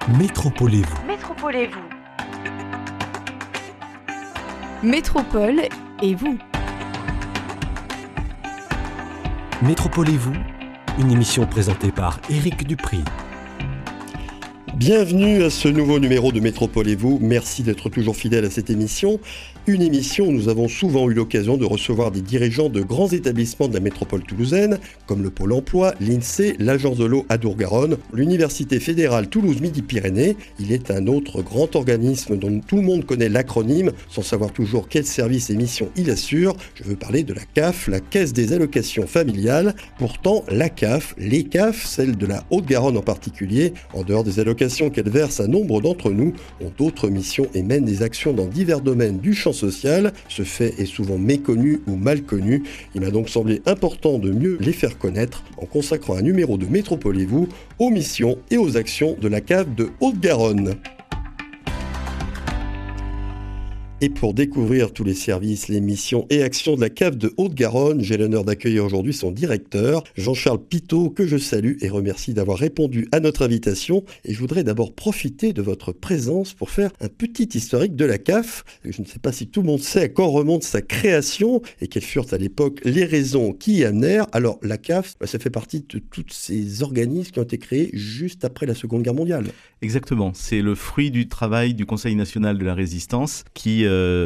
Métropolez-vous. Métropolez-vous. Métropole et vous. Métropolez-vous, une émission présentée par Éric Dupri. Bienvenue à ce nouveau numéro de Métropolez-vous. Merci d'être toujours fidèle à cette émission. Une émission où nous avons souvent eu l'occasion de recevoir des dirigeants de grands établissements de la métropole toulousaine, comme le Pôle emploi, l'INSEE, l'Agence de l'eau Adour-Garonne, l'Université fédérale Toulouse-Midi-Pyrénées. Il est un autre grand organisme dont tout le monde connaît l'acronyme, sans savoir toujours quel service et mission il assure. Je veux parler de la CAF, la Caisse des allocations familiales. Pourtant, la CAF, les CAF, celles de la Haute-Garonne en particulier, en dehors des allocations qu'elles versent à nombre d'entre nous, ont d'autres missions et mènent des actions dans divers domaines du champ social. Ce fait est souvent méconnu ou mal connu. Il m'a donc semblé important de mieux les faire connaître en consacrant un numéro de Métropolez-vous aux missions et aux actions de la CAF de Haute-Garonne. Et pour découvrir tous les services, les missions et actions de la CAF de Haute-Garonne, j'ai l'honneur d'accueillir aujourd'hui son directeur, Jean-Charles Pitot, que je salue et remercie d'avoir répondu à notre invitation. Et je voudrais d'abord profiter de votre présence pour faire un petit historique de la CAF. Je ne sais pas si tout le monde sait à quand remonte sa création et quelles furent à l'époque les raisons qui y amenèrent. Alors la CAF, ça fait partie de tous ces organismes qui ont été créés juste après la Seconde Guerre mondiale. Exactement, c'est le fruit du travail du Conseil national de la résistance qui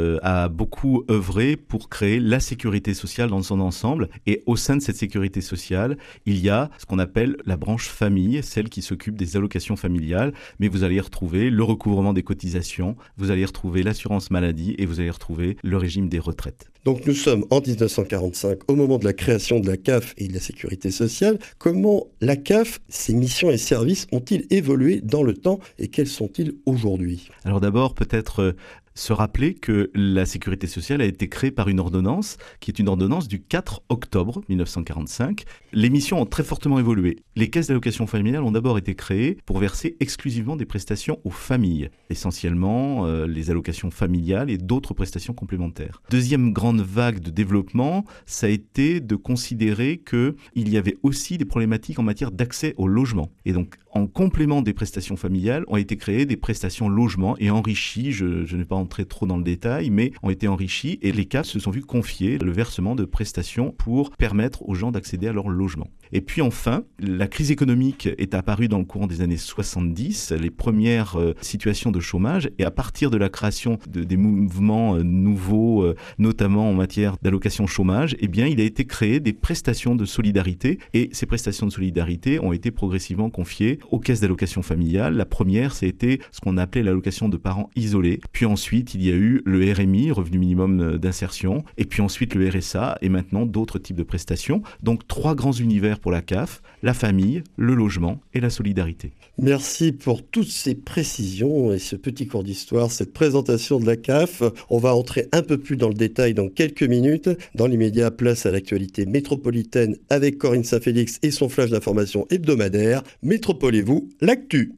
a beaucoup œuvré pour créer la sécurité sociale dans son ensemble. Et au sein de cette sécurité sociale, il y a ce qu'on appelle la branche famille, celle qui s'occupe des allocations familiales. Mais vous allez y retrouver le recouvrement des cotisations, vous allez y retrouver l'assurance maladie et vous allez y retrouver le régime des retraites. Donc nous sommes en 1945, au moment de la création de la CAF et de la sécurité sociale. Comment la CAF, ses missions et services ont-ils évolué dans le temps et quels sont-ils aujourd'hui ? Alors d'abord, peut-être se rappeler que la sécurité sociale a été créée par une ordonnance, qui est une ordonnance du 4 octobre 1945. Les missions ont très fortement évolué. Les caisses d'allocation familiale ont d'abord été créées pour verser exclusivement des prestations aux familles, essentiellement les allocations familiales et d'autres prestations complémentaires. Deuxième grande vague de développement, ça a été de considérer qu'il y avait aussi des problématiques en matière d'accès au logement. Et donc, en complément des prestations familiales, ont été créées des prestations logement et enrichies, je ne vais pas entrer trop dans le détail, mais ont été enrichies et les CAF se sont vus confier le versement de prestations pour permettre aux gens d'accéder à leur logement. Et puis enfin, la crise économique est apparue dans le courant des années 70, les premières situations de chômage, et à partir de la création des mouvements nouveaux, notamment en matière d'allocation chômage, eh bien, il a été créé des prestations de solidarité, et ces prestations de solidarité ont été progressivement confiées aux caisses d'allocation familiale. La première, c'était ce qu'on appelait l'allocation de parents isolés, puis ensuite, il y a eu le RMI, revenu minimum d'insertion, et puis ensuite le RSA, et maintenant d'autres types de prestations. Donc, trois grands univers pour la CAF, la famille, le logement et la solidarité. Merci pour toutes ces précisions et ce petit cours d'histoire, cette présentation de la CAF. On va entrer un peu plus dans le détail dans quelques minutes. Dans l'immédiat, place à l'actualité métropolitaine avec Corinne Saint-Félix et son flash d'information hebdomadaire. Métropolez-vous, l'actu.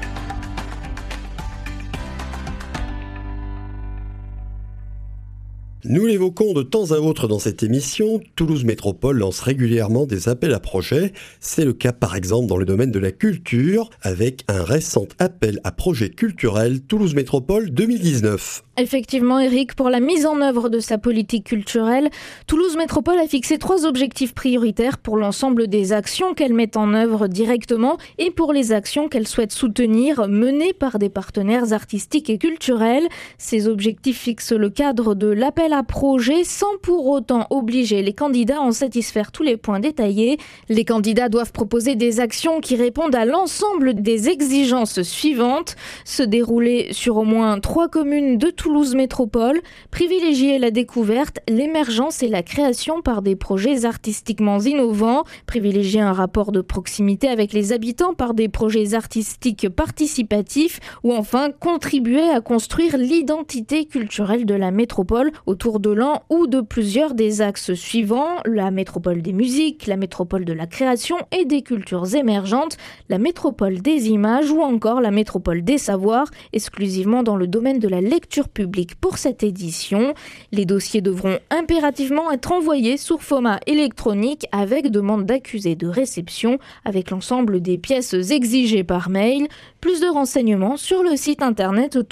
Nous l'évoquons de temps à autre dans cette émission, Toulouse Métropole lance régulièrement des appels à projets. C'est le cas par exemple dans le domaine de la culture, avec un récent appel à projet culturel Toulouse Métropole 2019. Effectivement, Eric, pour la mise en œuvre de sa politique culturelle, Toulouse Métropole a fixé 3 objectifs prioritaires pour l'ensemble des actions qu'elle met en œuvre directement et pour les actions qu'elle souhaite soutenir, menées par des partenaires artistiques et culturels. Ces objectifs fixent le cadre de l'appel à projet sans pour autant obliger les candidats à en satisfaire tous les points détaillés. Les candidats doivent proposer des actions qui répondent à l'ensemble des exigences suivantes, se dérouler sur au moins 3 communes de Toulouse Métropole, privilégier la découverte, l'émergence et la création par des projets artistiquement innovants, privilégier un rapport de proximité avec les habitants par des projets artistiques participatifs ou enfin contribuer à construire l'identité culturelle de la métropole autour de l'un ou de plusieurs des axes suivants, la métropole des musiques, la métropole de la création et des cultures émergentes, la métropole des images ou encore la métropole des savoirs, exclusivement dans le domaine de la lecture public pour cette édition. Les dossiers devront impérativement être envoyés sous format électronique avec demande d'accusé de réception, avec l'ensemble des pièces exigées par mail. Plus de renseignements sur le site internet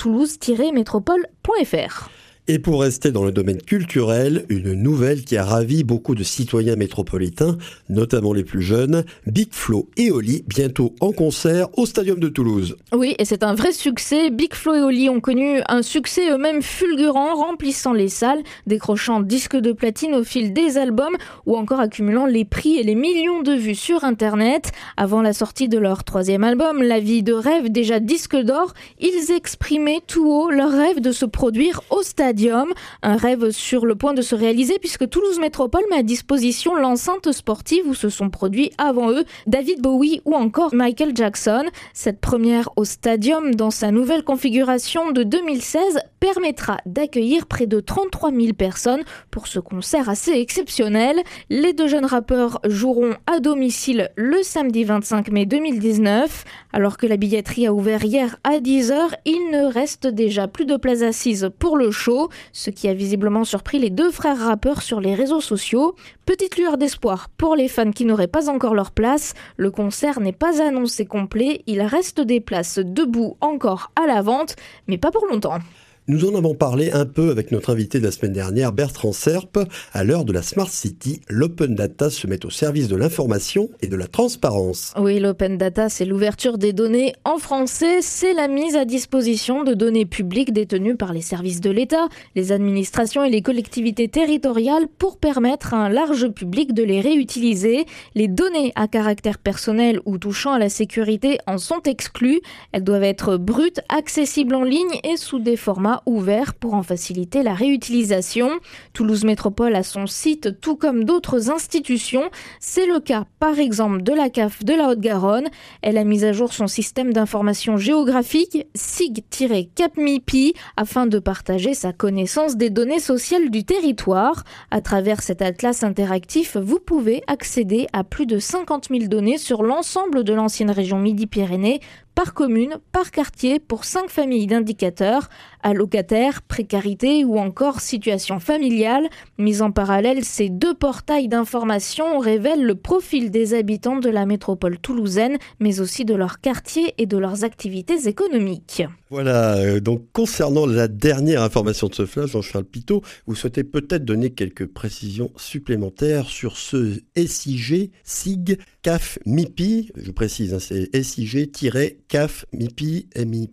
toulouse-métropole.fr. Et pour rester dans le domaine culturel, une nouvelle qui a ravi beaucoup de citoyens métropolitains, notamment les plus jeunes, Big Flo et Oli, bientôt en concert au Stadium de Toulouse. Oui, et c'est un vrai succès. Big Flo et Oli ont connu un succès eux-mêmes fulgurant, remplissant les salles, décrochant disques de platine au fil des albums ou encore accumulant les prix et les millions de vues sur Internet. Avant la sortie de leur 3e album, La vie de rêve, déjà disque d'or, ils exprimaient tout haut leur rêve de se produire au Stadium. Un rêve sur le point de se réaliser puisque Toulouse Métropole met à disposition l'enceinte sportive où se sont produits avant eux David Bowie ou encore Michael Jackson. Cette première au Stadium dans sa nouvelle configuration de 2016 permettra d'accueillir près de 33 000 personnes pour ce concert assez exceptionnel. Les deux jeunes rappeurs joueront à domicile le samedi 25 mai 2019. Alors que la billetterie a ouvert hier à 10h, il ne reste déjà plus de places assises pour le show, ce qui a visiblement surpris les deux frères rappeurs sur les réseaux sociaux. Petite lueur d'espoir pour les fans qui n'auraient pas encore leur place. Le concert n'est pas annoncé complet, il reste des places debout encore à la vente, mais pas pour longtemps. Nous en avons parlé un peu avec notre invité de la semaine dernière, Bertrand Serpe. À l'heure de la Smart City, l'Open Data se met au service de l'information et de la transparence. Oui, l'Open Data, c'est l'ouverture des données. En français, c'est la mise à disposition de données publiques détenues par les services de l'État, les administrations et les collectivités territoriales pour permettre à un large public de les réutiliser. Les données à caractère personnel ou touchant à la sécurité en sont exclues. Elles doivent être brutes, accessibles en ligne et sous des formats ouvert pour en faciliter la réutilisation. Toulouse Métropole a son site, tout comme d'autres institutions. C'est le cas, par exemple, de la CAF de la Haute-Garonne. Elle a mis à jour son système d'information géographique, SIG-CAP-MIPI, afin de partager sa connaissance des données sociales du territoire. À travers cet atlas interactif, vous pouvez accéder à plus de 50 000 données sur l'ensemble de l'ancienne région Midi-Pyrénées, par commune, par quartier, pour 5 familles d'indicateurs, allocataires, précarité ou encore situation familiale. Mis en parallèle, ces deux portails d'information révèlent le profil des habitants de la métropole toulousaine, mais aussi de leur quartier et de leurs activités économiques. Voilà, donc concernant la dernière information de ce flash, Jean-Charles Pitot, vous souhaitez peut-être donner quelques précisions supplémentaires sur ce SIG, SIG, CAF, MIPI, je précise, c'est SIG-CAF,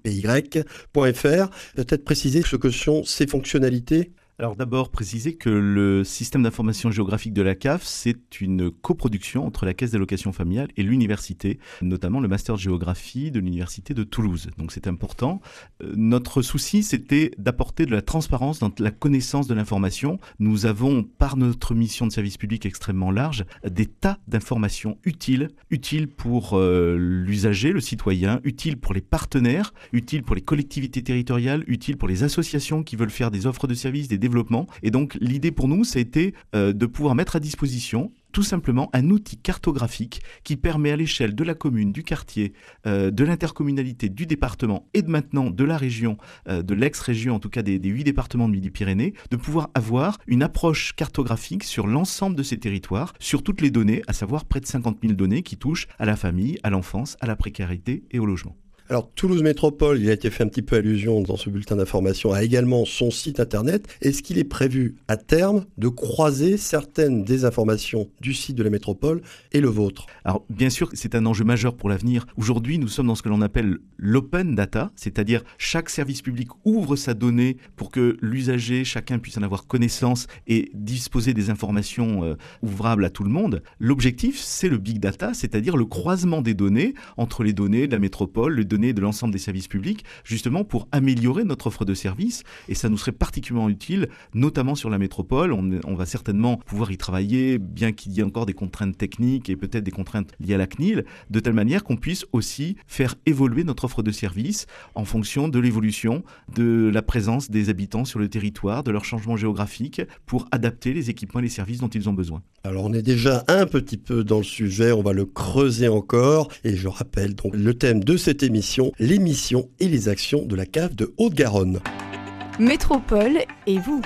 MIPY.fr. Peut-être préciser ce que sont ces fonctionnalités. Alors d'abord, préciser que le système d'information géographique de la CAF, c'est une coproduction entre la Caisse d'allocation familiale et l'université, notamment le master de géographie de l'université de Toulouse. Donc c'est important. Notre souci, c'était d'apporter de la transparence dans la connaissance de l'information. Nous avons, par notre mission de service public extrêmement large, des tas d'informations utiles pour l'usager, le citoyen, utiles pour les partenaires, utiles pour les collectivités territoriales, utiles pour les associations qui veulent faire des offres de services, des développement. Et donc, l'idée pour nous, ça a été de pouvoir mettre à disposition tout simplement un outil cartographique qui permet à l'échelle de la commune, du quartier, de l'intercommunalité, du département et de maintenant de la région, de l'ex-région, en tout cas des 8 départements de Midi-Pyrénées, de pouvoir avoir une approche cartographique sur l'ensemble de ces territoires, sur toutes les données, à savoir près de 50 000 données qui touchent à la famille, à l'enfance, à la précarité et au logement. Alors, Toulouse Métropole, il a été fait un petit peu allusion dans ce bulletin d'information, a également son site internet. Est-ce qu'il est prévu à terme de croiser certaines des informations du site de la métropole et le vôtre ? Alors, bien sûr, c'est un enjeu majeur pour l'avenir. Aujourd'hui, nous sommes dans ce que l'on appelle l'open data, c'est-à-dire chaque service public ouvre sa donnée pour que l'usager, chacun puisse en avoir connaissance et disposer des informations ouvrables à tout le monde. L'objectif, c'est le big data, c'est-à-dire le croisement des données entre les données de la métropole, les données de l'ensemble des services publics, justement pour améliorer notre offre de services. Et ça nous serait particulièrement utile, notamment sur la métropole. On va certainement pouvoir y travailler, bien qu'il y ait encore des contraintes techniques et peut-être des contraintes liées à la CNIL, de telle manière qu'on puisse aussi faire évoluer notre offre de services en fonction de l'évolution de la présence des habitants sur le territoire, de leur changement géographique, pour adapter les équipements et les services dont ils ont besoin. Alors on est déjà un petit peu dans le sujet, on va le creuser encore. Et je rappelle donc le thème de cette émission, les missions et les actions de la CAF de Haute-Garonne. Métropole et vous.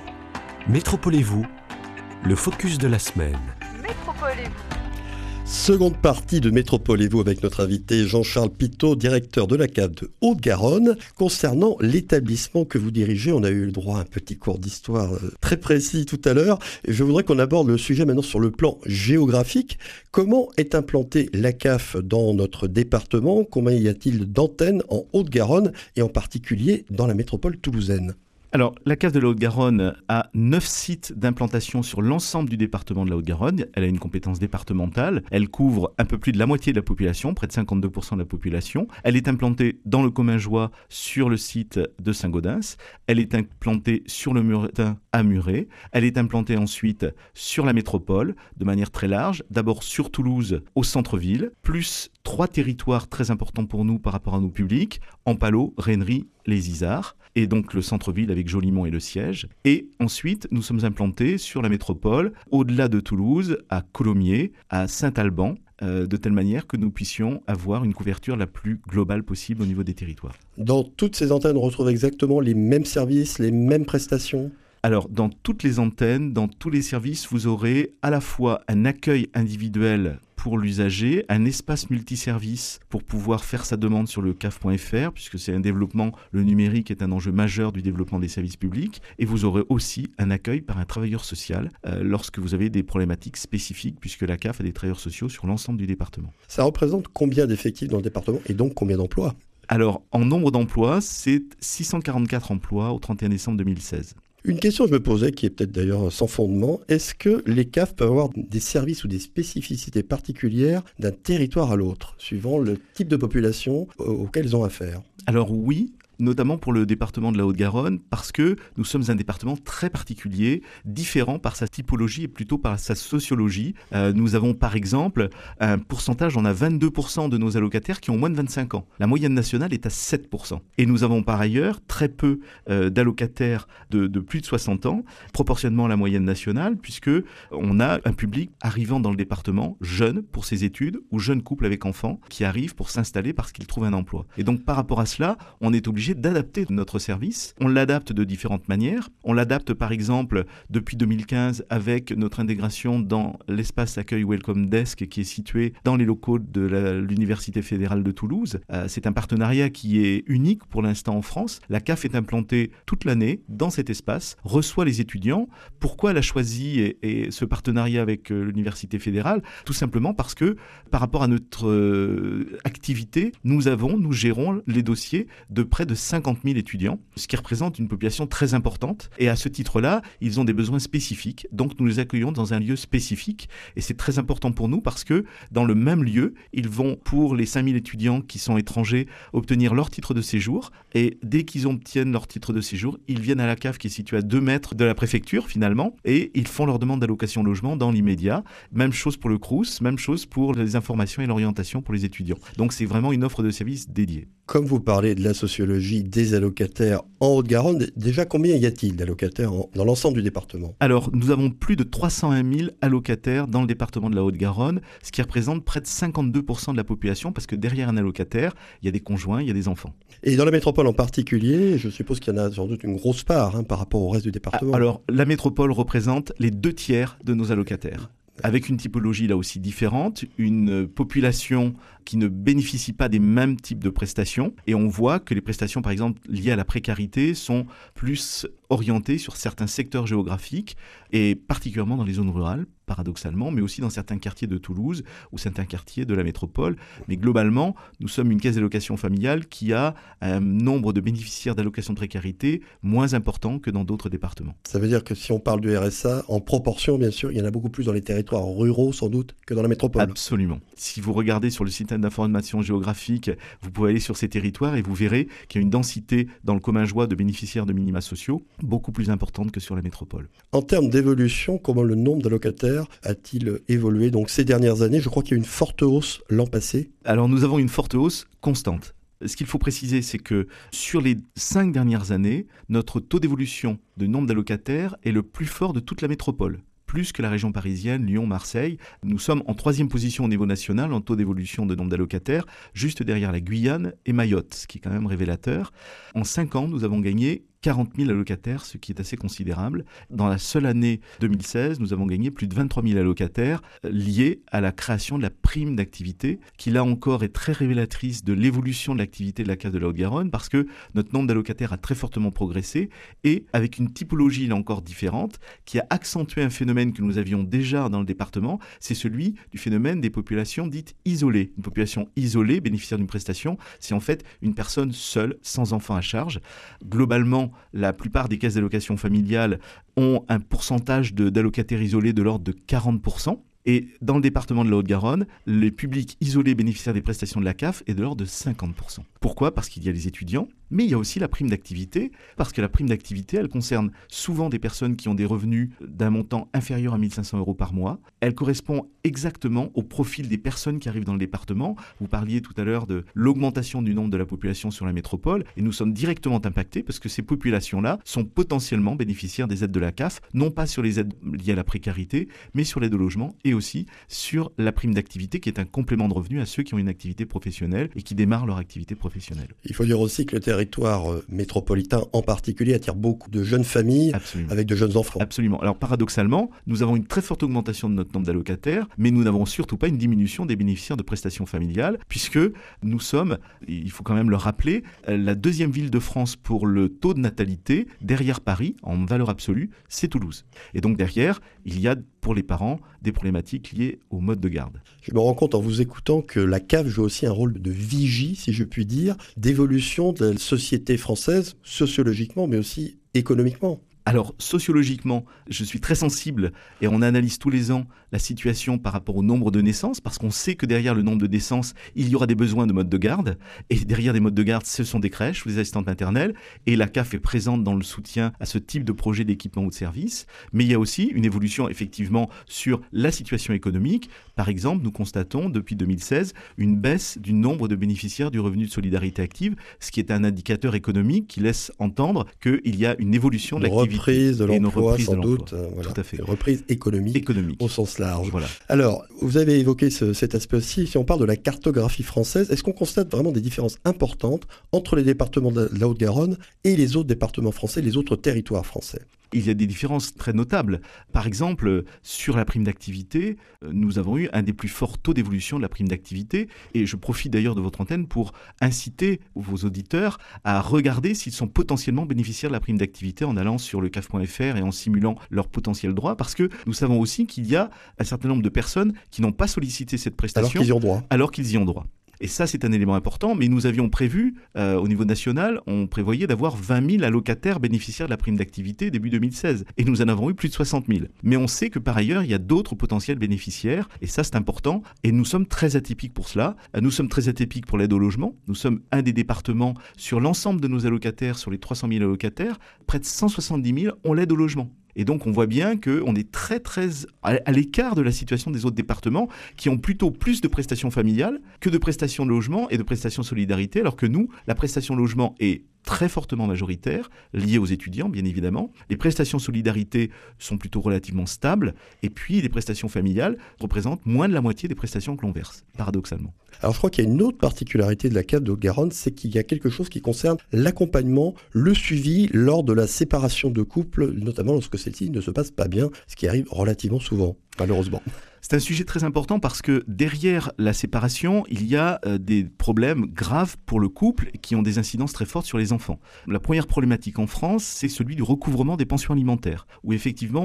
Métropole et vous, le focus de la semaine. Métropole et vous. Seconde partie de Métropole et vous avec notre invité Jean-Charles Pitot, directeur de la CAF de Haute-Garonne. Concernant l'établissement que vous dirigez, on a eu le droit à un petit cours d'histoire très précis tout à l'heure. Et je voudrais qu'on aborde le sujet maintenant sur le plan géographique. Comment est implantée la CAF dans notre département ? Combien y a-t-il d'antennes en Haute-Garonne et en particulier dans la métropole toulousaine ? Alors, la CAF de la Haute-Garonne a 9 sites d'implantation sur l'ensemble du département de la Haute-Garonne. Elle a une compétence départementale. Elle couvre un peu plus de la moitié de la population, près de 52% de la population. Elle est implantée dans le Commingeois sur le site de Saint-Gaudens. Elle est implantée sur le Muretin à Muret. Elle est implantée ensuite sur la métropole de manière très large. D'abord sur Toulouse, au centre-ville, plus 3 territoires très importants pour nous par rapport à nos publics, Ampalo, Rennery, les Isards, et donc le centre-ville avec Jolimont et le siège. Et ensuite, nous sommes implantés sur la métropole, au-delà de Toulouse, à Colomiers, à Saint-Alban, de telle manière que nous puissions avoir une couverture la plus globale possible au niveau des territoires. Dans toutes ces antennes, on retrouve exactement les mêmes services, les mêmes prestations ? Alors, dans toutes les antennes, dans tous les services, vous aurez à la fois un accueil individuel pour l'usager, un espace multiservice pour pouvoir faire sa demande sur le caf.fr, puisque c'est un développement, le numérique est un enjeu majeur du développement des services publics, et vous aurez aussi un accueil par un travailleur social lorsque vous avez des problématiques spécifiques, puisque la CAF a des travailleurs sociaux sur l'ensemble du département. Ça représente combien d'effectifs dans le département et donc combien d'emplois ? Alors, en nombre d'emplois, c'est 644 emplois au 31 décembre 2016. Une question que je me posais, qui est peut-être d'ailleurs sans fondement, est-ce que les CAF peuvent avoir des services ou des spécificités particulières d'un territoire à l'autre, suivant le type de population auquel ils ont affaire ? Alors oui, notamment pour le département de la Haute-Garonne, parce que nous sommes un département très particulier, différent par sa typologie et plutôt par sa sociologie. Nous avons par exemple un pourcentage, on a 22% de nos allocataires qui ont moins de 25 ans. La moyenne nationale est à 7%. Et nous avons par ailleurs très peu d'allocataires de plus de 60 ans, proportionnellement à la moyenne nationale, puisque on a un public arrivant dans le département, jeune pour ses études, ou jeune couple avec enfants, qui arrivent pour s'installer parce qu'ils trouvent un emploi. Et donc par rapport à cela, on est obligé d'adapter notre service. On l'adapte de différentes manières. On l'adapte par exemple depuis 2015 avec notre intégration dans l'espace accueil Welcome Desk qui est situé dans les locaux de l'Université fédérale de Toulouse. C'est un partenariat qui est unique pour l'instant en France. La CAF est implantée toute l'année dans cet espace, reçoit les étudiants. Pourquoi elle a choisi ce partenariat avec l'Université fédérale ? Tout simplement parce que par rapport à notre activité, nous gérons les dossiers de près de 50 000 étudiants, ce qui représente une population très importante. Et à ce titre-là, ils ont des besoins spécifiques. Donc, nous les accueillons dans un lieu spécifique. Et c'est très important pour nous parce que dans le même lieu, ils vont, pour les 5 000 étudiants qui sont étrangers, obtenir leur titre de séjour. Et dès qu'ils obtiennent leur titre de séjour, ils viennent à la CAF qui est située à 2 mètres de la préfecture, finalement. Et ils font leur demande d'allocation logement dans l'immédiat. Même chose pour le Crous, même chose pour les informations et l'orientation pour les étudiants. Donc, c'est vraiment une offre de service dédiée. Comme vous parlez de la sociologie des allocataires en Haute-Garonne, déjà combien y a-t-il d'allocataires dans l'ensemble du département ? Alors, nous avons plus de 301 000 allocataires dans le département de la Haute-Garonne, ce qui représente près de 52% de la population, parce que derrière un allocataire, il y a des conjoints, il y a des enfants. Et dans la métropole en particulier, je suppose qu'il y en a sans doute une grosse part par rapport au reste du département. Alors, la métropole représente les 2/3 de nos allocataires. Avec une typologie là aussi différente, une population qui ne bénéficie pas des mêmes types de prestations. Et on voit que les prestations, par exemple, liées à la précarité, sont plus orientées sur certains secteurs géographiques, et particulièrement dans les zones rurales, paradoxalement, mais aussi dans certains quartiers de Toulouse ou certains quartiers de la métropole. Mais globalement, nous sommes une caisse d'allocation familiale qui a un nombre de bénéficiaires d'allocation de précarité moins important que dans d'autres départements. Ça veut dire que si on parle du RSA, en proportion, bien sûr, il y en a beaucoup plus dans les territoires ruraux, sans doute, que dans la métropole. Absolument. Si vous regardez sur le site d'information géographique, vous pouvez aller sur ces territoires et vous verrez qu'il y a une densité dans le Commingeois de bénéficiaires de minima sociaux beaucoup plus importante que sur la métropole. En termes d'évolution, comment le nombre d'allocataires a-t-il évolué donc ces dernières années ? Je crois qu'il y a eu une forte hausse l'an passé. Alors nous avons une forte hausse constante. Ce qu'il faut préciser, c'est que sur les 5 dernières années, notre taux d'évolution de nombre d'allocataires est le plus fort de toute la métropole. Plus que la région parisienne, Lyon, Marseille. Nous sommes en 3e position au niveau national en taux d'évolution de nombre d'allocataires, juste derrière la Guyane et Mayotte, ce qui est quand même révélateur. En 5 ans, nous avons gagné 40 000 allocataires, ce qui est assez considérable. Dans la seule année 2016, nous avons gagné plus de 23 000 allocataires liés à la création de la prime d'activité, qui là encore est très révélatrice de l'évolution de l'activité de la CAF de la Haute-Garonne, parce que notre nombre d'allocataires a très fortement progressé, et avec une typologie là encore différente, qui a accentué un phénomène que nous avions déjà dans le département, c'est celui du phénomène des populations dites isolées. Une population isolée, bénéficiaire d'une prestation, c'est en fait une personne seule, sans enfant à charge. Globalement, la plupart des caisses d'allocation familiale ont un pourcentage d'allocataires isolés de l'ordre de 40%. Et dans le département de la Haute-Garonne, les publics isolés bénéficiaires des prestations de la CAF est de l'ordre de 50%. Pourquoi ? Parce qu'il y a les étudiants, mais il y a aussi la prime d'activité, parce que la prime d'activité, elle concerne souvent des personnes qui ont des revenus d'un montant inférieur à 1 500 € par mois. Elle correspond exactement au profil des personnes qui arrivent dans le département. Vous parliez tout à l'heure de l'augmentation du nombre de la population sur la métropole, et nous sommes directement impactés parce que ces populations-là sont potentiellement bénéficiaires des aides de la CAF, non pas sur les aides liées à la précarité, mais sur l'aide au logement et aussi sur la prime d'activité qui est un complément de revenu à ceux qui ont une activité professionnelle et qui démarrent leur activité professionnelle. Il faut dire aussi que le territoire métropolitain en particulier attire beaucoup de jeunes familles. Absolument. Avec de jeunes enfants. Absolument. Alors paradoxalement, nous avons une très forte augmentation de notre nombre d'allocataires, mais nous n'avons surtout pas une diminution des bénéficiaires de prestations familiales, puisque nous sommes, il faut quand même le rappeler, la deuxième ville de France pour le taux de natalité, derrière Paris, en valeur absolue, c'est Toulouse. Et donc derrière, il y a pour les parents des problématiques liées au mode de garde. Je me rends compte en vous écoutant que la CAF joue aussi un rôle de vigie, si je puis dire, d'évolution de la société française, sociologiquement, mais aussi économiquement. Alors, sociologiquement, je suis très sensible et on analyse tous les ans la situation par rapport au nombre de naissances, parce qu'on sait que derrière le nombre de naissances, il y aura des besoins de modes de garde. Et derrière des modes de garde, ce sont des crèches ou des assistantes maternelles. Et la CAF est présente dans le soutien à ce type de projet d'équipement ou de service. Mais il y a aussi une évolution, effectivement, sur la situation économique. Par exemple, nous constatons, depuis 2016, une baisse du nombre de bénéficiaires du revenu de solidarité active, ce qui est un indicateur économique qui laisse entendre qu'il y a une évolution de l'activité. Reprise de l'emploi, sans doute. Voilà. Tout à fait. Une reprise économique au sens large. Voilà. Alors, vous avez évoqué cet aspect aussi. Si on parle de la cartographie française, est-ce qu'on constate vraiment des différences importantes entre les départements de la Haute-Garonne et les autres départements français, les autres territoires français ? Il y a des différences très notables. Par exemple, sur la prime d'activité, nous avons eu un des plus forts taux d'évolution de la prime d'activité. Et je profite d'ailleurs de votre antenne pour inciter vos auditeurs à regarder s'ils sont potentiellement bénéficiaires de la prime d'activité en allant sur le CAF.fr et en simulant leur potentiel droit. Parce que nous savons aussi qu'il y a un certain nombre de personnes qui n'ont pas sollicité cette prestation. Alors qu'ils y ont droit. Et ça, c'est un élément important, mais nous avions prévu, au niveau national, on prévoyait d'avoir 20 000 allocataires bénéficiaires de la prime d'activité début 2016. Et nous en avons eu plus de 60 000. Mais on sait que par ailleurs, il y a d'autres potentiels bénéficiaires, et ça, c'est important. Et nous sommes très atypiques pour cela. Nous sommes très atypiques pour l'aide au logement. Nous sommes un des départements, sur l'ensemble de nos allocataires, sur les 300 000 allocataires, près de 170 000 ont l'aide au logement. Et donc, on voit bien qu'on est très, très à l'écart de la situation des autres départements qui ont plutôt plus de prestations familiales que de prestations de logement et de prestations solidarité, alors que nous, la prestation logement est très fortement majoritaire, liée aux étudiants, bien évidemment. Les prestations solidarité sont plutôt relativement stables, et puis les prestations familiales représentent moins de la moitié des prestations que l'on verse, paradoxalement. Alors, je crois qu'il y a une autre particularité de la CAF de Haute-Garonne, c'est qu'il y a quelque chose qui concerne l'accompagnement, le suivi lors de la séparation de couple, notamment lorsque celle-ci ne se passe pas bien, ce qui arrive relativement souvent, malheureusement. C'est un sujet très important parce que derrière la séparation, il y a des problèmes graves pour le couple qui ont des incidences très fortes sur les enfants. La première problématique en France, c'est celui du recouvrement des pensions alimentaires, où effectivement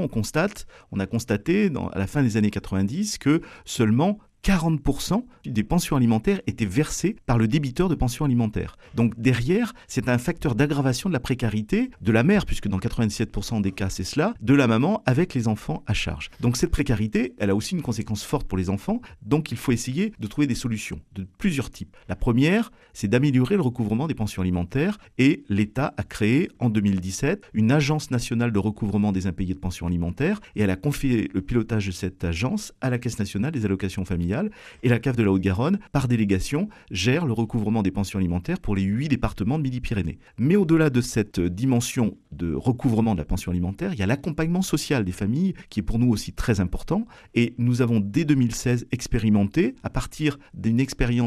on a constaté à la fin des années 90 que seulement 40% des pensions alimentaires étaient versées par le débiteur de pensions alimentaires. Donc derrière, c'est un facteur d'aggravation de la précarité de la mère, puisque dans 97% des cas, c'est cela, de la maman avec les enfants à charge. Donc cette précarité, elle a aussi une conséquence forte pour les enfants, donc il faut essayer de trouver des solutions de plusieurs types. La première, c'est d'améliorer le recouvrement des pensions alimentaires, et l'État a créé en 2017 une agence nationale de recouvrement des impayés de pensions alimentaires, et elle a confié le pilotage de cette agence à la Caisse nationale des allocations familiales. Et la CAF de la Haute-Garonne, par délégation, gère le recouvrement des pensions alimentaires pour les 8 départements de Midi-Pyrénées. Mais au-delà de cette dimension de recouvrement de la pension alimentaire, il y a l'accompagnement social des familles qui est pour nous aussi très important. Et nous avons dès 2016 expérimenté, à partir d'une expérience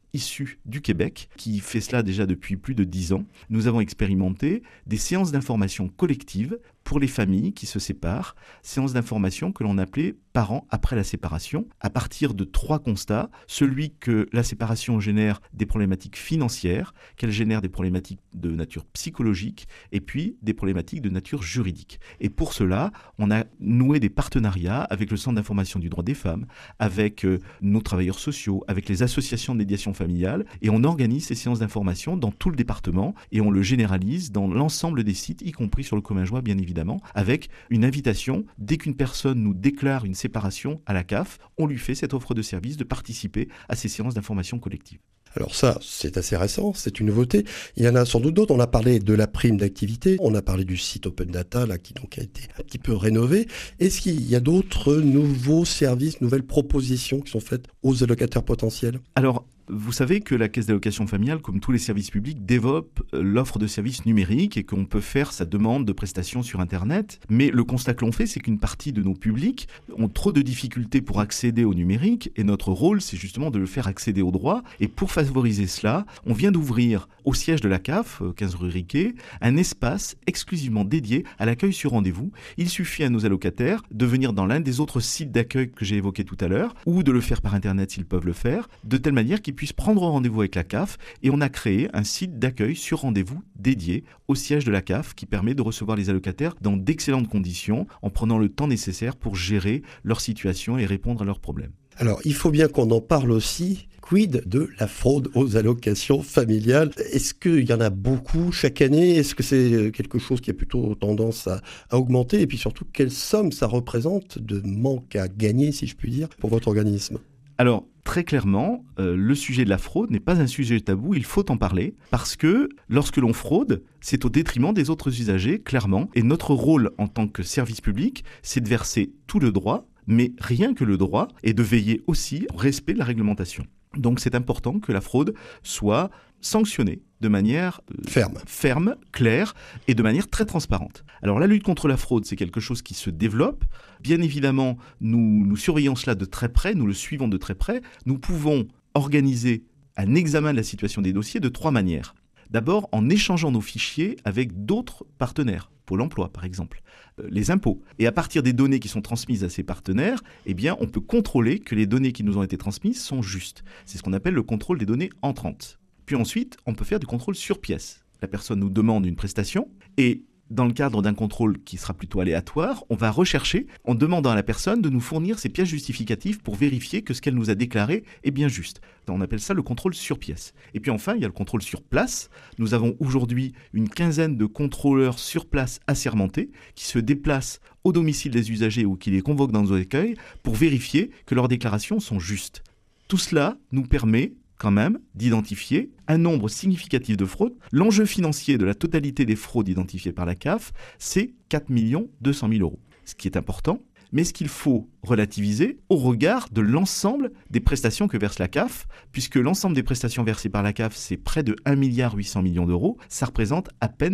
issu du Québec, qui fait cela déjà depuis plus de 10 ans. Nous avons expérimenté des séances d'information collectives pour les familles qui se séparent, séances d'information que l'on appelait parents après la séparation, à partir de 3 constats. Celui que la séparation génère des problématiques financières, qu'elle génère des problématiques de nature psychologique, et puis des problématiques de nature juridique. Et pour cela, on a noué des partenariats avec le Centre d'information du droit des femmes, avec nos travailleurs sociaux, avec les associations de médiation familiale, et on organise ces séances d'information dans tout le département, et on le généralise dans l'ensemble des sites, y compris sur le commun joie, bien évidemment, avec une invitation, dès qu'une personne nous déclare une séparation à la CAF, on lui fait cette offre de service de participer à ces séances d'information collective. Alors ça, c'est assez récent, c'est une nouveauté. Il y en a sans doute d'autres. On a parlé de la prime d'activité, on a parlé du site Open Data, là, qui donc a été un petit peu rénové. Est-ce qu'il y a d'autres nouveaux services, nouvelles propositions qui sont faites aux allocataires potentiels ? Alors, vous savez que la Caisse d'allocation familiale, comme tous les services publics, développe l'offre de services numériques et qu'on peut faire sa demande de prestations sur Internet. Mais le constat que l'on fait, c'est qu'une partie de nos publics ont trop de difficultés pour accéder au numérique et notre rôle, c'est justement de le faire accéder au droit. Et pour favoriser cela, on vient d'ouvrir au siège de la CAF, 15 rue Riquet, un espace exclusivement dédié à l'accueil sur rendez-vous. Il suffit à nos allocataires de venir dans l'un des autres sites d'accueil que j'ai évoqués tout à l'heure ou de le faire par Internet s'ils peuvent le faire, de telle manière qu'ils puissent prendre rendez-vous avec la CAF, et on a créé un site d'accueil sur rendez-vous dédié au siège de la CAF qui permet de recevoir les allocataires dans d'excellentes conditions en prenant le temps nécessaire pour gérer leur situation et répondre à leurs problèmes. Alors, il faut bien qu'on en parle aussi. Quid de la fraude aux allocations familiales ? Est-ce qu'il y en a beaucoup chaque année ? Est-ce que c'est quelque chose qui a plutôt tendance à augmenter ? Et puis surtout, quelle somme ça représente de manque à gagner, si je puis dire, pour votre organisme ? Alors, très clairement, le sujet de la fraude n'est pas un sujet tabou, il faut en parler, parce que lorsque l'on fraude, c'est au détriment des autres usagers, clairement. Et notre rôle en tant que service public, c'est de verser tout le droit, mais rien que le droit, et de veiller aussi au respect de la réglementation. Donc c'est important que la fraude soit sanctionnée de manière ferme, claire et de manière très transparente. Alors la lutte contre la fraude, c'est quelque chose qui se développe. Bien évidemment, nous surveillons cela de très près, nous le suivons de très près. Nous pouvons organiser un examen de la situation des dossiers de 3 manières. D'abord, en échangeant nos fichiers avec d'autres partenaires, Pôle emploi par exemple, les impôts. Et à partir des données qui sont transmises à ces partenaires, eh bien, on peut contrôler que les données qui nous ont été transmises sont justes. C'est ce qu'on appelle le contrôle des données entrantes. Puis ensuite, on peut faire du contrôle sur pièce. La personne nous demande une prestation et dans le cadre d'un contrôle qui sera plutôt aléatoire, on va rechercher en demandant à la personne de nous fournir ses pièces justificatives pour vérifier que ce qu'elle nous a déclaré est bien juste. On appelle ça le contrôle sur pièce. Et puis enfin, il y a le contrôle sur place. Nous avons aujourd'hui une quinzaine de contrôleurs sur place assermentés qui se déplacent au domicile des usagers ou qui les convoquent dans nos accueils pour vérifier que leurs déclarations sont justes. Tout cela nous permet quand même d'identifier un nombre significatif de fraudes. L'enjeu financier de la totalité des fraudes identifiées par la CAF, c'est 4 200 000 €. Ce qui est important, mais ce qu'il faut relativiser au regard de l'ensemble des prestations que verse la CAF, puisque l'ensemble des prestations versées par la CAF, c'est près de 1,8 milliard d'euros. Ça représente à peine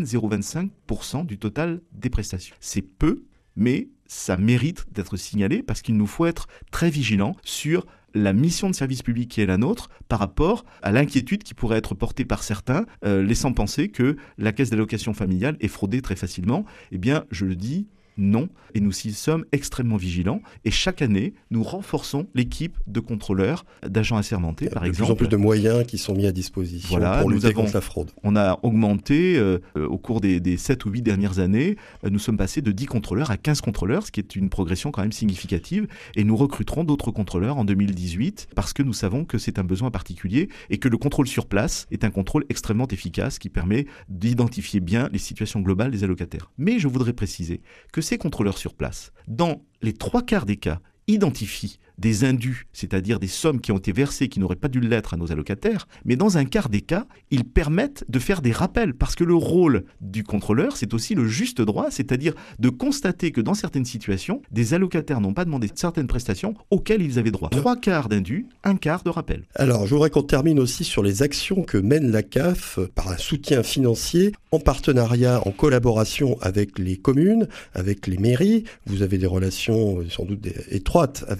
0,25% du total des prestations. C'est peu, mais ça mérite d'être signalé parce qu'il nous faut être très vigilants sur la mission de service public qui est la nôtre par rapport à l'inquiétude qui pourrait être portée par certains, laissant penser que la caisse d'allocation familiale est fraudée très facilement. Eh bien, je le dis, non. Et nous y sommes extrêmement vigilants. Et chaque année, nous renforçons l'équipe de contrôleurs, d'agents assermentés, par exemple. Il y a de plus en plus de moyens qui sont mis à disposition pour lutter contre la fraude. On a augmenté au cours des 7 ou 8 dernières années. Nous sommes passés de 10 contrôleurs à 15 contrôleurs, ce qui est une progression quand même significative. Et nous recruterons d'autres contrôleurs en 2018 parce que nous savons que c'est un besoin particulier et que le contrôle sur place est un contrôle extrêmement efficace qui permet d'identifier bien les situations globales des allocataires. Mais je voudrais préciser que ces contrôleurs sur place, dans les 3/4 des cas, identifient des indus, c'est-à-dire des sommes qui ont été versées qui n'auraient pas dû l'être à nos allocataires, mais dans un quart des cas, ils permettent de faire des rappels, parce que le rôle du contrôleur, c'est aussi le juste droit, c'est-à-dire de constater que dans certaines situations, des allocataires n'ont pas demandé certaines prestations auxquelles ils avaient droit. 3/4 d'indus, 1/4 de rappel. Alors, je voudrais qu'on termine aussi sur les actions que mène la CAF par un soutien financier, en partenariat, en collaboration avec les communes, avec les mairies. Vous avez des relations sans doute étroites avec les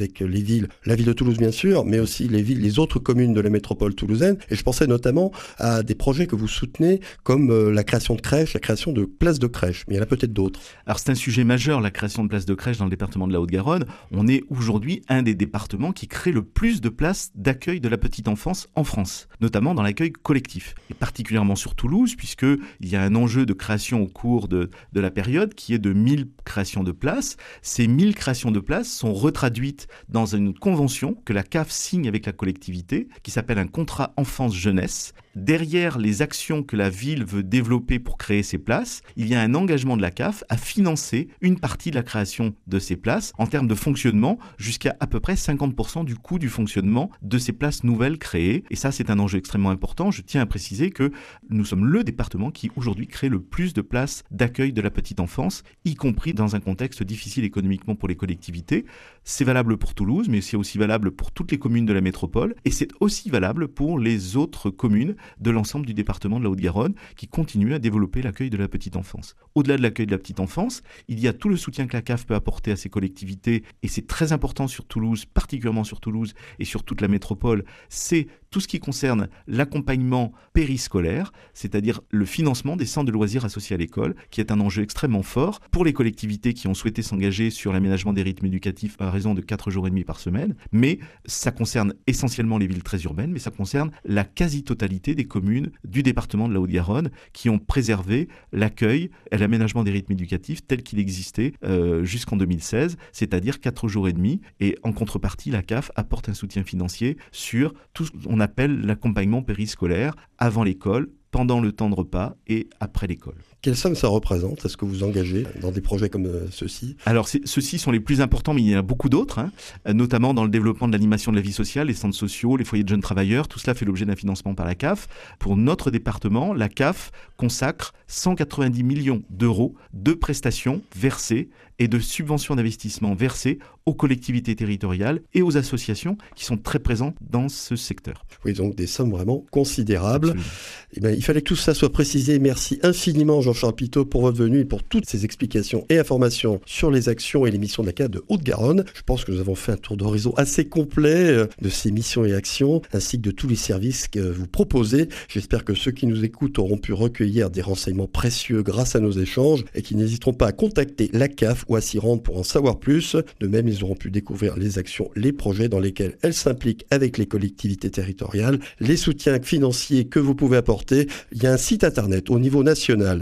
villes, la ville de Toulouse bien sûr, mais aussi les autres communes de la métropole toulousaine. Et je pensais notamment à des projets que vous soutenez comme la création de crèches, la création de places de crèches. Mais il y en a peut-être d'autres. Alors c'est un sujet majeur, la création de places de crèches dans le département de la Haute-Garonne. On est aujourd'hui un des départements qui crée le plus de places d'accueil de la petite enfance en France, notamment dans l'accueil collectif. Et particulièrement sur Toulouse, puisqu'il y a un enjeu de création au cours de la période qui est de 1000 créations de places. Ces 1000 créations de places sont retraduites dans une convention que la CAF signe avec la collectivité, qui s'appelle un contrat enfance-jeunesse. Derrière les actions que la ville veut développer pour créer ces places, il y a un engagement de la CAF à financer une partie de la création de ces places en termes de fonctionnement jusqu'à à peu près 50% du coût du fonctionnement de ces places nouvelles créées. Et ça, c'est un enjeu extrêmement important. Je tiens à préciser que nous sommes le département qui aujourd'hui crée le plus de places d'accueil de la petite enfance, y compris dans un contexte difficile économiquement pour les collectivités. C'est valable pour Toulouse, mais c'est aussi valable pour toutes les communes de la métropole. Et c'est aussi valable pour les autres communes de l'ensemble du département de la Haute-Garonne qui continue à développer l'accueil de la petite enfance. Au-delà de l'accueil de la petite enfance, il y a tout le soutien que la CAF peut apporter à ces collectivités et c'est très important sur Toulouse, particulièrement sur Toulouse et sur toute la métropole, c'est tout ce qui concerne l'accompagnement périscolaire, c'est-à-dire le financement des centres de loisirs associés à l'école, qui est un enjeu extrêmement fort pour les collectivités qui ont souhaité s'engager sur l'aménagement des rythmes éducatifs à raison de 4 jours et demi par semaine, mais ça concerne essentiellement les villes très urbaines, mais ça concerne la quasi-totalité des communes du département de la Haute-Garonne qui ont préservé l'accueil et l'aménagement des rythmes éducatifs tel qu'il existait jusqu'en 2016, c'est-à-dire 4 jours et demi, et en contrepartie, la CAF apporte un soutien financier sur tout ce qu'on appelle l'accompagnement périscolaire avant l'école, pendant le temps de repas et après l'école. Quelle somme ça représente ? Est-ce que vous engagez dans des projets comme ceux-ci ? Alors, ceux-ci sont les plus importants, mais il y en a beaucoup d'autres, notamment dans le développement de l'animation de la vie sociale, les centres sociaux, les foyers de jeunes travailleurs. Tout cela fait l'objet d'un financement par la CAF. Pour notre département, la CAF consacre 190 millions d'euros de prestations versées et de subventions d'investissement versées aux collectivités territoriales et aux associations qui sont très présentes dans ce secteur. Oui, donc des sommes vraiment considérables. Absolument. Eh bien, il fallait que tout ça soit précisé. Merci infiniment Jean-Charles Pitot pour votre venue et pour toutes ces explications et informations sur les actions et les missions de la CAF de Haute-Garonne. Je pense que nous avons fait un tour d'horizon assez complet de ces missions et actions, ainsi que de tous les services que vous proposez. J'espère que ceux qui nous écoutent auront pu recueillir des renseignements précieux grâce à nos échanges et qu'ils n'hésiteront pas à contacter la CAF ou à s'y rendre pour en savoir plus. De même, ils auront pu découvrir les actions, les projets dans lesquels elle s'implique avec les collectivités territoriales, les soutiens financiers que vous pouvez apporter. Il y a un site internet au niveau national,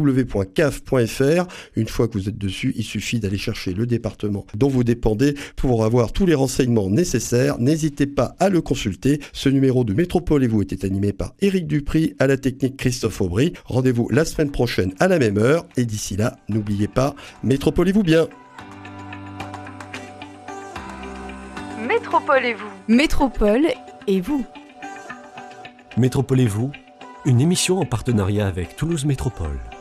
www.caf.fr. Une fois que vous êtes dessus, il suffit d'aller chercher le département dont vous dépendez pour avoir tous les renseignements nécessaires. N'hésitez pas à le consulter. Ce numéro de Métropole et vous était animé par Éric Dupry, à la technique Christophe Aubry. Rendez-vous la semaine prochaine à la même heure. Et d'ici là, n'oubliez pas, métropolez-vous bien. Métropole et vous. Métropole et vous. Métropolez-vous, une émission en partenariat avec Toulouse Métropole.